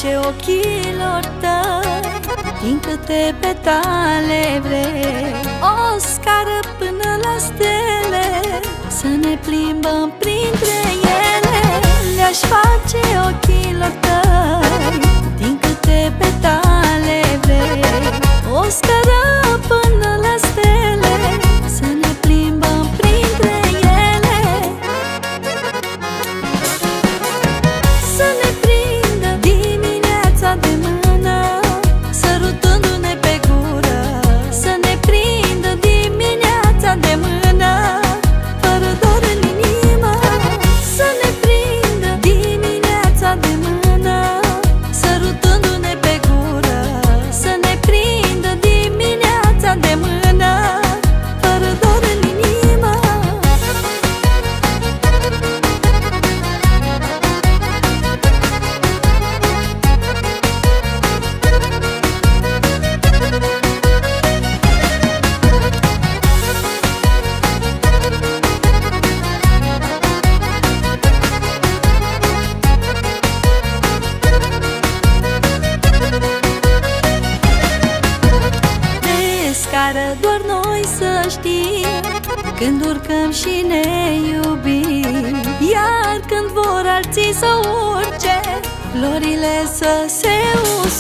face ochilor tăi din câte petale vrei. O scară până la stele, să ne plimbăm printre ele. Le-aș face ochilor tăi din câte petale vrei. O scară până la stele, să ne plimbăm printre ele. Să ne prindă dimineața de mână, sărutându-ne pe gură. Să ne prindă dimineața de mână, fără dor în inimă. Să ne prindă dimineața de mână, sărutându-ne pe gură. Să ne prindă dimineața de mână, fără dor în inimă. Scară doar noi să știm, când urcăm și ne iubim. Iar când vor alții să urce, florile să se uscă.